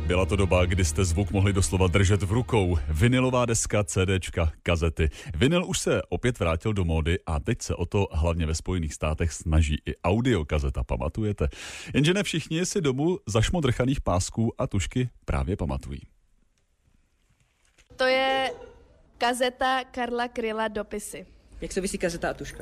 Byla to doba, kdy jste zvuk mohli doslova držet v rukou. Vinylová deska, CDčka, kazety. Vinyl už se opět vrátil do módy a teď se o to hlavně ve Spojených státech snaží i audiokazeta, pamatujete? Jenže ne všichni si domů zašmodrchaných pásků a tušky právě pamatují. To je kazeta Karla Kryla Dopisy. Jak se visí kazeta a tuška?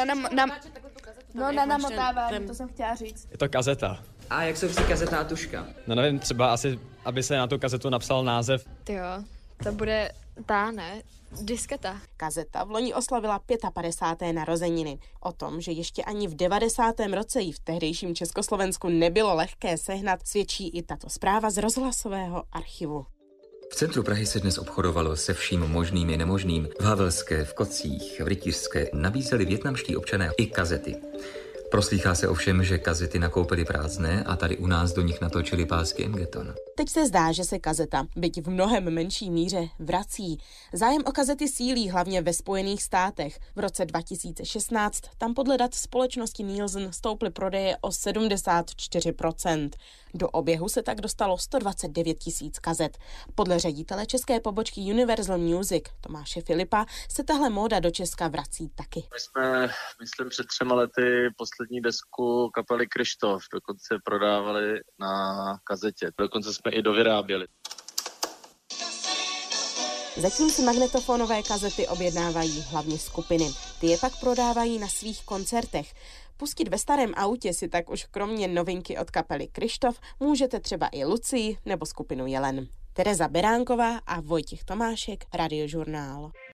Na namotávání, to jsem chtěla říct. Je to kazeta. A jak se visí kazeta a tuška? No nevím, třeba asi, aby se na tu kazetu napsal název. Tyjo, to bude disketa. Kazeta v loni oslavila 55. narozeniny. O tom, že ještě ani v 90. roce jí v tehdejším Československu nebylo lehké sehnat, svědčí i tato zpráva z rozhlasového archivu. V centru Prahy se dnes obchodovalo se vším možným i nemožným. V Havelské, v Kocích, v Rytířské nabízeli vietnamští občané i kazety. Proslýchá se ovšem, že kazety nakoupili prázdné a tady u nás do nich natočili pásky Engeton. Teď se zdá, že se kazeta, byť v mnohem menší míře, vrací. Zájem o kazety sílí hlavně ve Spojených státech. V roce 2016 tam podle dat společnosti Nielsen stouply prodeje o 74%. Do oběhu se tak dostalo 129 000 kazet. Podle ředitele české pobočky Universal Music Tomáše Filipa se tahle móda do Česka vrací taky. My jsme, myslím, před 3 lety poslední desku kapely Kryštof dokonce prodávali na kazetě. Dokonce jsme i dovyráběli. Zatím si magnetofonové kazety objednávají hlavně skupiny. Ty je pak prodávají na svých koncertech. Pustit ve starém autě si tak už kromě novinky od kapely Kryštof můžete třeba i Lucii nebo skupinu Jelen. Tereza Beránková a Vojtěch Tomášek, Radiožurnál.